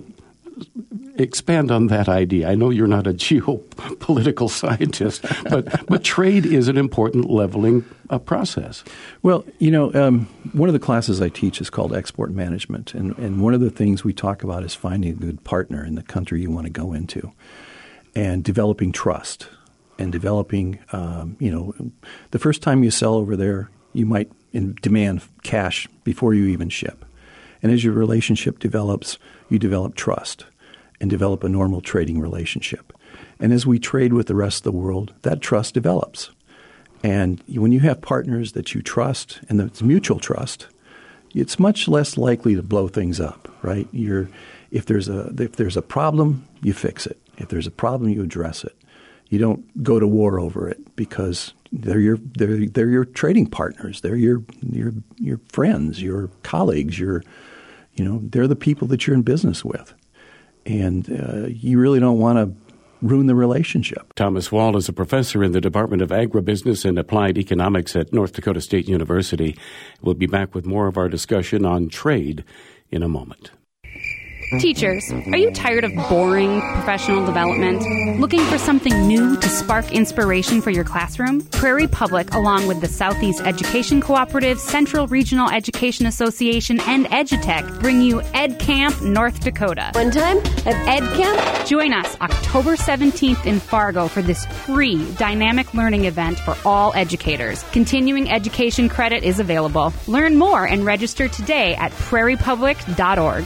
expand on that idea. I know you're not a geopolitical scientist, but but trade is an important leveling uh, process.
Well, you know, um, one of the classes I teach is called export management, and, and one of the things we talk about is finding a good partner in the country you want to go into and developing trust and developing, um, you know, the first time you sell over there, you might in demand cash before you even ship. And as your relationship develops, you develop trust and develop a normal trading relationship. And as we trade with the rest of the world, that trust develops. And when you have partners that you trust and it's mutual trust, it's much less likely to blow things up, right? You're, if there's a if there's a problem, you fix it. If there's a problem, you address it. You don't go to war over it because they're your they're they're your trading partners. They're your your your friends, your colleagues, your you know, they're the people that you're in business with. And uh, you really don't want to ruin the relationship.
Thomas Wall is a professor in the Department of Agribusiness and Applied Economics at North Dakota State University. We'll be back with more of our discussion on trade in a moment.
Teachers, are you tired of boring professional development? Looking for something new to spark inspiration for your classroom? Prairie Public, along with the Southeast Education Cooperative, Central Regional Education Association, and EduTech, bring you EdCamp North Dakota.
One time at EdCamp?
Join us October seventeenth in Fargo for this free dynamic learning event for all educators. Continuing education credit is available. Learn more and register today at prairie public dot org.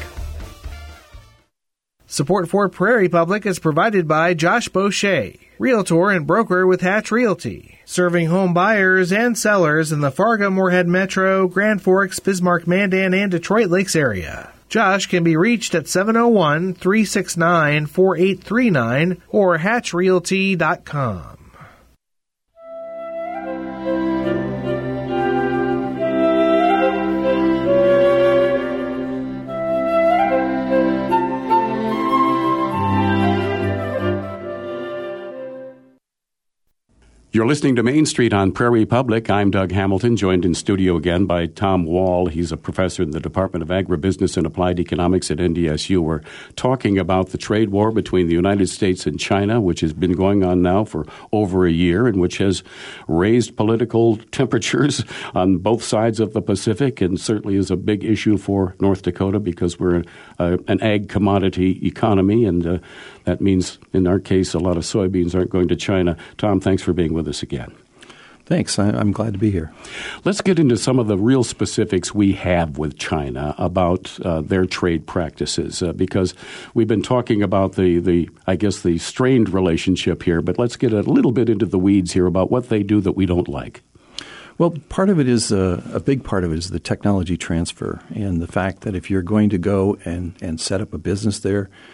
Support for Prairie Public is provided by Josh Boucher, Realtor and broker with Hatch Realty, serving home buyers and sellers in the Fargo-Moorhead Metro, Grand Forks, Bismarck, Mandan, and Detroit Lakes area. Josh can be reached at seven oh one, three six nine, four eight three nine or hatch realty dot com.
You're listening to Main Street on Prairie Public. I'm Doug Hamilton, joined in studio again by Tom Wall. He's a professor in the Department of Agribusiness and Applied Economics at N D S U. We're talking about the trade war between the United States and China, which has been going on now for over a year and which has raised political temperatures on both sides of the Pacific and certainly is a big issue for North Dakota because we're uh, an ag commodity economy, and uh, that means, in our case, a lot of soybeans aren't going to China. Tom, thanks for being with us again.
Thanks. I, I'm glad to be here.
Let's get into some of the real specifics we have with China about uh, their trade practices, uh, because we've been talking about the, the, I guess, the strained relationship here, but let's get a little bit into the weeds here about what they do that we don't like.
Well, part of it is, uh, a big part of it is the technology transfer and the fact that if you're going to go and, and set up a business there,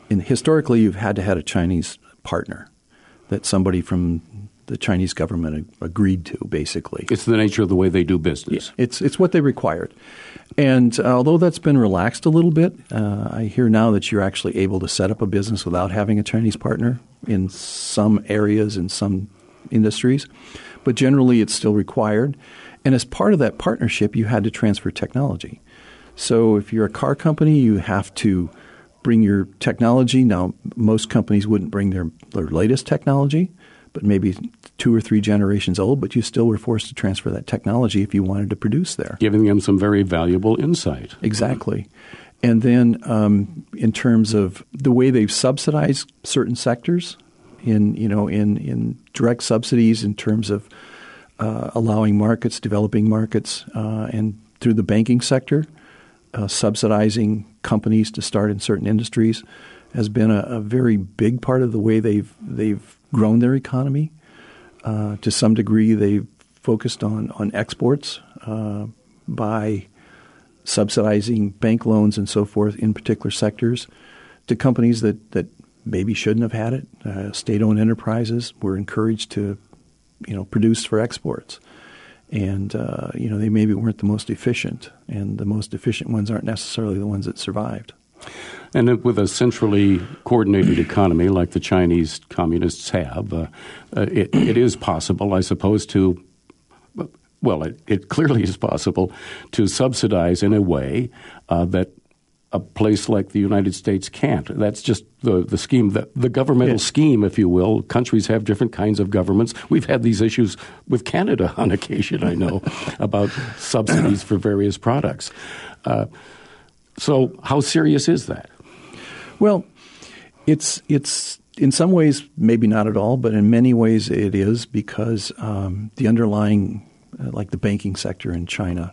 in, historically, you've had to have a Chinese partner that somebody from the Chinese government agreed to, basically.
It's the nature of the way they do business.
Yeah, it's it's what they required. And uh, although that's been relaxed a little bit, uh, I hear now that you're actually able to set up a business without having a Chinese partner in some areas, in some industries. But generally, it's still required. And as part of that partnership, you had to transfer technology. So if you're a car company, you have to bring your technology. Now, most companies wouldn't bring their, their latest technology, but maybe two or three generations old, but you still were forced to transfer that technology if you wanted to produce there.
Giving them some very valuable insight.
Exactly. And then um, in terms of the way they've subsidized certain sectors in, you know, in, in direct subsidies in terms of uh, allowing markets, developing markets, uh, and through the banking sector, uh, subsidizing companies to start in certain industries has been a, a very big part of the way they've they've grown their economy. Uh, to some degree, they've focused on, on exports uh, by subsidizing bank loans and so forth in particular sectors to companies that, that maybe shouldn't have had it. Uh, state-owned enterprises were encouraged to, you know, produce for exports. And, uh, you know, they maybe weren't the most efficient, and the most efficient ones aren't necessarily the ones that survived.
And with a centrally coordinated economy like the Chinese communists have, uh, uh, it, it is possible, I suppose, to, well, it, it clearly is possible to subsidize in a way uh, that a place like the United States can't. That's just the, the scheme, the, the governmental yeah. scheme, if you will. Countries have different kinds of governments. We've had these issues with Canada on occasion, I know, about subsidies for various products. Uh, so how serious is that?
Well, it's it's in some ways maybe not at all, but in many ways it is, because um, the underlying, uh, like the banking sector in China,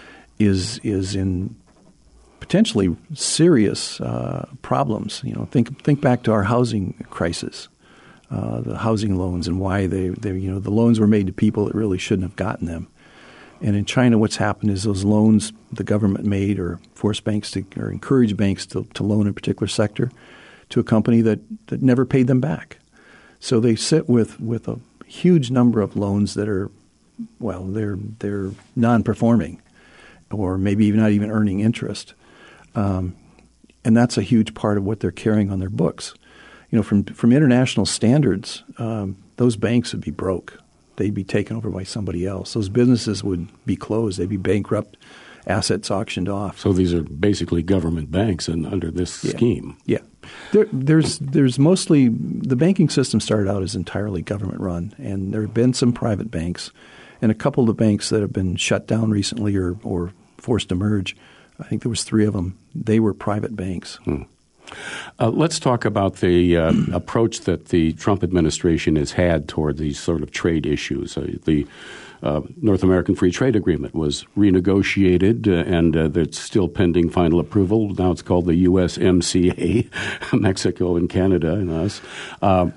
is is in potentially serious uh, problems. You know, think think back to our housing crisis, uh, the housing loans, and why they they you know the loans were made to people that really shouldn't have gotten them. And in China, what's happened is those loans the government made or forced banks to or encouraged banks to, to loan a particular sector to a company that, that never paid them back. So they sit with, with a huge number of loans that are, well, they're they're non-performing or maybe even not even earning interest. Um, and that's a huge part of what they're carrying on their books. You know, from from international standards, um, those banks would be broke. They'd be taken over by somebody else. Those businesses would be closed. They'd be bankrupt, assets auctioned off.
So these are basically government banks and under this
yeah.
scheme.
Yeah. There, there's there's mostly – the banking system started out as entirely government run, and there have been some private banks. And a couple of the banks that have been shut down recently or, or forced to merge, I think there was three of them, they were private banks.
Hmm. Uh, let's talk about the uh, approach that the Trump administration has had toward these sort of trade issues. Uh, the uh, North American Free Trade Agreement was renegotiated, uh, and uh, it's still pending final approval. Now it's called the U S M C A, Mexico and Canada and us. Uh,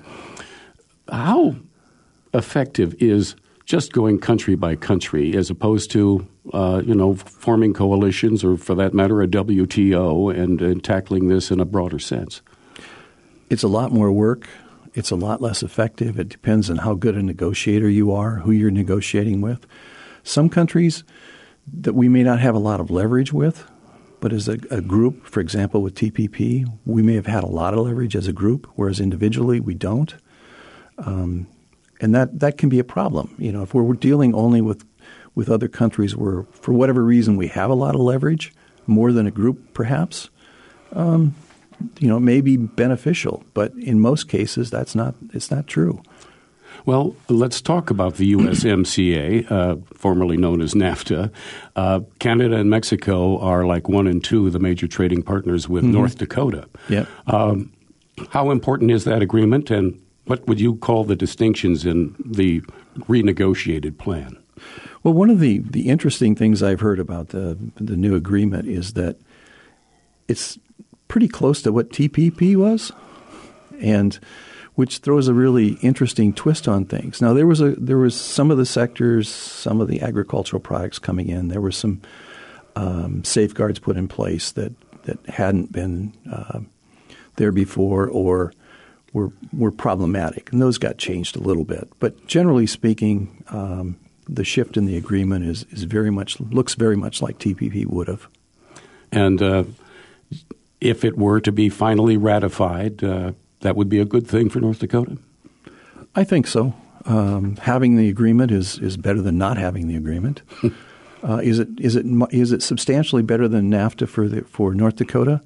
how effective is just going country by country as opposed to Uh, you know, forming coalitions or, for that matter, a W T O and, and tackling this in a broader sense?
It's a lot more work. It's a lot less effective. It depends on how good a negotiator you are, who you're negotiating with. Some countries that we may not have a lot of leverage with, but as a, a group, for example, with T P P, we may have had a lot of leverage as a group, whereas individually we don't. Um, and that, that can be a problem. You know, if we're dealing only with with other countries where, for whatever reason, we have a lot of leverage, more than a group perhaps, um, you know, it may be beneficial. But in most cases, that's not it's not true.
Well, let's talk about the U S M C A, uh, formerly known as NAFTA. Uh, Canada and Mexico are like one and two of the major trading partners with mm-hmm. North Dakota.
Yep.
Um, how important is that agreement, and what would you call the distinctions in the renegotiated plan?
Well, one of the, the interesting things I've heard about the the new agreement is that it's pretty close to what T P P was, and which throws a really interesting twist on things. Now, there was a there was some of the sectors, some of the agricultural products coming in. There were some um, safeguards put in place that that hadn't been uh, there before or were were problematic, and those got changed a little bit. But generally speaking, um, the shift in the agreement is, is very much looks very much like T P P would have.
And uh, if it were to be finally ratified, uh, that would be a good thing for North Dakota?
I think so. Um, having the agreement is, is better than not having the agreement. uh, is it is it is it substantially better than NAFTA for the, for North Dakota?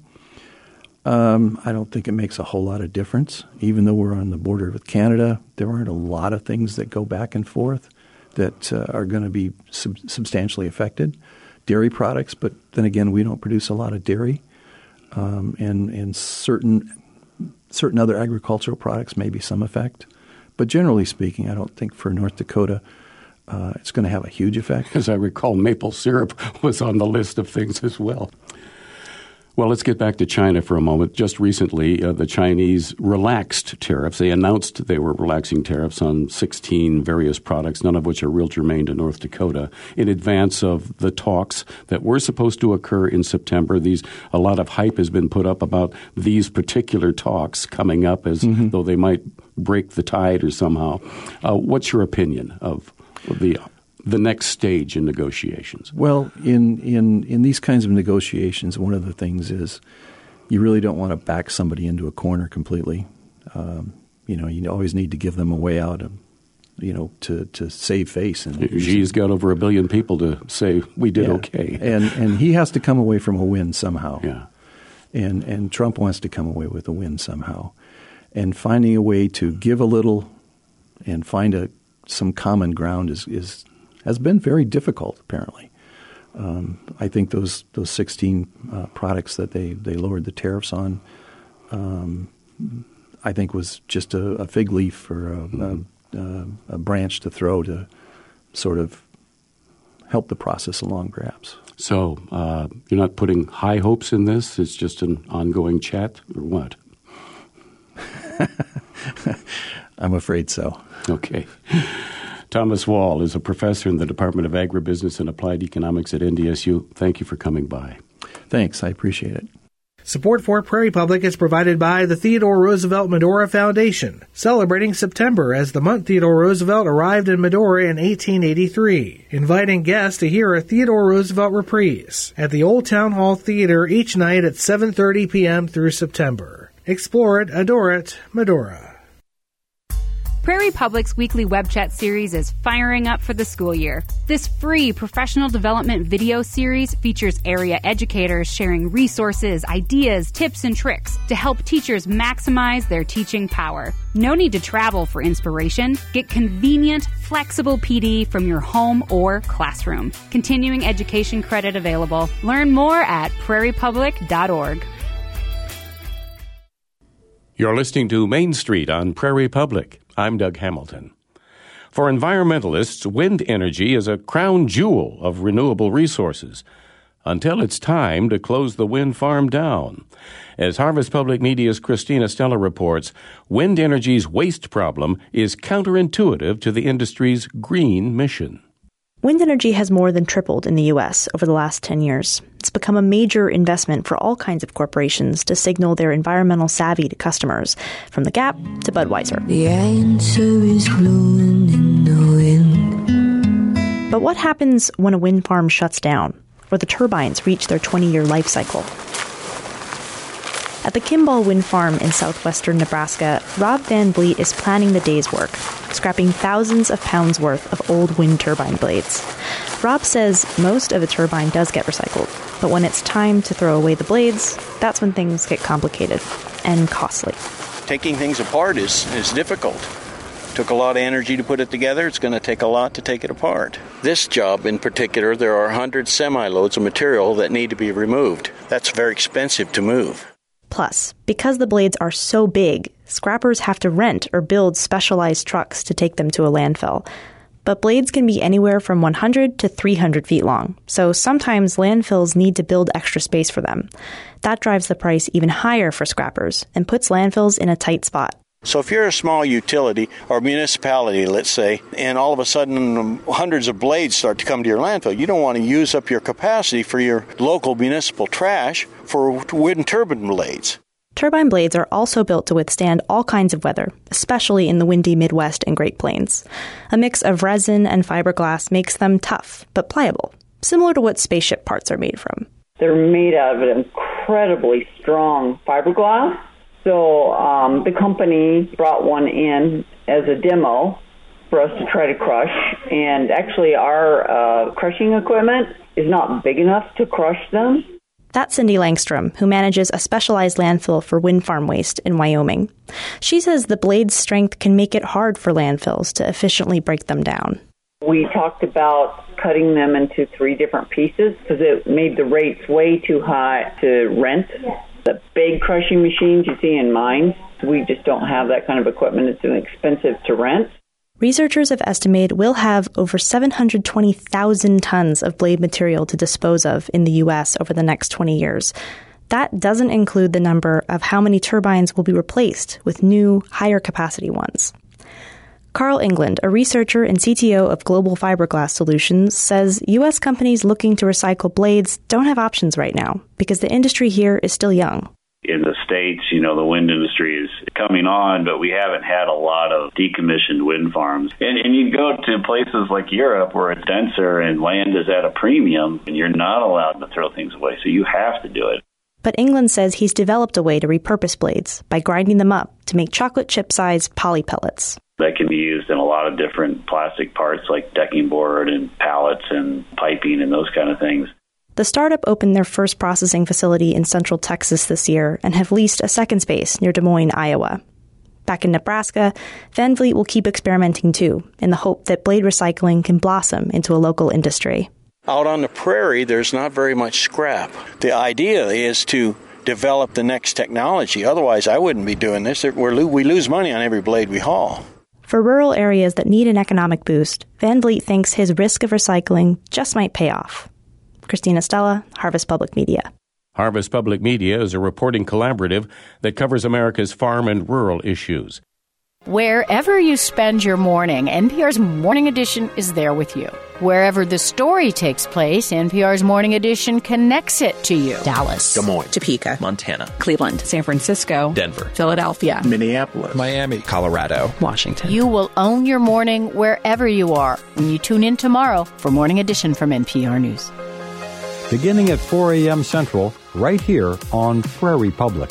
Um, I don't think it makes a whole lot of difference. Even though we're on the border with Canada, there aren't a lot of things that go back and forth that uh, are going to be sub- substantially affected. Dairy products, but then again, we don't produce a lot of dairy, um, and and certain certain other agricultural products may be some effect. But generally speaking, I don't think for North Dakota uh, it's going to have a huge effect.
As I recall, maple syrup was on the list of things as well. Well, let's get back to China for a moment. Just recently, uh, the Chinese relaxed tariffs. They announced they were relaxing tariffs on sixteen various products, none of which are real germane to North Dakota, in advance of the talks that were supposed to occur in September. These a lot of hype has been put up about these particular talks coming up as mm-hmm. though they might break the tide or somehow. Uh, what's your opinion of the the next stage in negotiations?
Well, in, in, in these kinds of negotiations, one of the things is you really don't want to back somebody into a corner completely. Um, you know, you always need to give them a way out, of, you know, to, to save face. And
Xi's got over a billion people to say we did
yeah.
okay.
and and he has to come away from a win somehow.
Yeah.
And, and Trump wants to come away with a win somehow. And finding a way to give a little and find a some common ground is, is – has been very difficult, apparently. Um, I think those those sixteen uh, products that they, they lowered the tariffs on, um, I think was just a, a fig leaf or a, mm-hmm. a, a, a branch to throw to sort of help the process along, perhaps.
So uh, you're not putting high hopes in this? It's just an ongoing chat, or what?
I'm afraid so.
Okay. Thomas Wall is a professor in the Department of Agribusiness and Applied Economics at N D S U. Thank you for coming by.
Thanks. I appreciate it.
Support for Prairie Public is provided by the Theodore Roosevelt Medora Foundation, celebrating September as the month Theodore Roosevelt arrived in Medora in eighteen eighty-three, inviting guests to hear a Theodore Roosevelt reprise at the Old Town Hall Theater each night at seven thirty p.m. through September. Explore it, adore it, Medora.
Prairie Public's weekly web chat series is firing up for the school year. This free professional development video series features area educators sharing resources, ideas, tips, and tricks to help teachers maximize their teaching power. No need to travel for inspiration. Get convenient, flexible P D from your home or classroom. Continuing education credit available. Learn more at prairie public dot org.
You're listening to Main Street on Prairie Public. I'm Doug Hamilton. For environmentalists, wind energy is a crown jewel of renewable resources until it's time to close the wind farm down. As Harvest Public Media's Christina Stella reports, wind energy's waste problem is counterintuitive to the industry's green mission.
Wind energy has more than tripled in the U S over the last ten years. It's become a major investment for all kinds of corporations to signal their environmental savvy to customers, from the Gap to Budweiser.
The answer is blowing in the wind.
But what happens when a wind farm shuts down, or the turbines reach their twenty-year life cycle? At the Kimball Wind Farm in southwestern Nebraska, Rob Van Vliet is planning the day's work, scrapping thousands of pounds worth of old wind turbine blades. Rob says most of a turbine does get recycled, but when it's time to throw away the blades, that's when things get complicated and costly.
Taking things apart is, is difficult. Took a lot of energy to put it together. It's going to take a lot to take it apart. This job in particular, there are one hundred semi-loads of material that need to be removed. That's very expensive to move.
Plus, because the blades are so big, scrappers have to rent or build specialized trucks to take them to a landfill. But blades can be anywhere from one hundred to three hundred feet long, so sometimes landfills need to build extra space for them. That drives the price even higher for scrappers and puts landfills in a tight spot.
So if you're a small utility or municipality, let's say, and all of a sudden um, hundreds of blades start to come to your landfill, you don't want to use up your capacity for your local municipal trash for wind turbine blades.
Turbine blades are also built to withstand all kinds of weather, especially in the windy Midwest and Great Plains. A mix of resin and fiberglass makes them tough, but pliable, similar to what spaceship parts are made from.
They're made out of an incredibly strong fiberglass. So um, the company brought one in as a demo for us to try to crush. And actually our uh, crushing equipment is not big enough to crush them.
That's Cindy Langstrom, who manages a specialized landfill for wind farm waste in Wyoming. She says the blade's strength can make it hard for landfills to efficiently break them down.
We talked about cutting them into three different pieces because it made the rates way too high to rent. The big crushing machines you see in mines, we just don't have that kind of equipment. It's expensive to rent.
Researchers have estimated we'll have over seven hundred twenty thousand tons of blade material to dispose of in the U S over the next twenty years. That doesn't include the number of how many turbines will be replaced with new, higher capacity ones. Carl England, a researcher and C T O of Global Fiberglass Solutions, says U S companies looking to recycle blades don't have options right now because the industry here is still young.
In the States, you know, the wind industry is coming on, but we haven't had a lot of decommissioned wind farms. And, and you go to places like Europe where it's denser and land is at a premium, and you're not allowed to throw things away, so you have to do it.
But England says he's developed a way to repurpose blades by grinding them up to make chocolate chip-sized poly pellets.
That can be used in a lot of different plastic parts like decking board and pallets and piping and those kind of things.
The startup opened their first processing facility in central Texas this year and have leased a second space near Des Moines, Iowa. Back in Nebraska, Van Vliet will keep experimenting too, in the hope that blade recycling can blossom into a local industry.
Out on the prairie, there's not very much scrap. The idea is to develop the next technology. Otherwise, I wouldn't be doing this. We're, we lose money on every blade we haul.
For rural areas that need an economic boost, Van Vliet thinks his risk of recycling just might pay off. Christina Stella, Harvest Public Media.
Harvest Public Media is a reporting collaborative that covers America's farm and rural issues.
Wherever you spend your morning, N P R's Morning Edition is there with you. Wherever the story takes place, N P R's Morning Edition connects it to you.
Dallas,
Des Moines,
Topeka,
Montana,
Cleveland, San Francisco,
Denver,
Philadelphia,
Minneapolis, Miami, Colorado,
Washington.
You will own your morning wherever you are when you tune in tomorrow for Morning Edition from N P R News.
Beginning at four a.m. Central, right here on Prairie Public.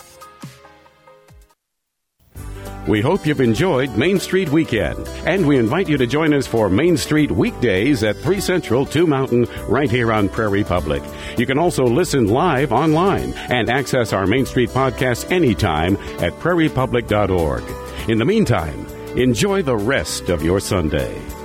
We hope you've enjoyed Main Street Weekend, and we invite you to join us for Main Street weekdays at three Central, two Mountain, right here on Prairie Public. You can also listen live online and access our Main Street podcast anytime at prairie public dot org. In the meantime, enjoy the rest of your Sunday.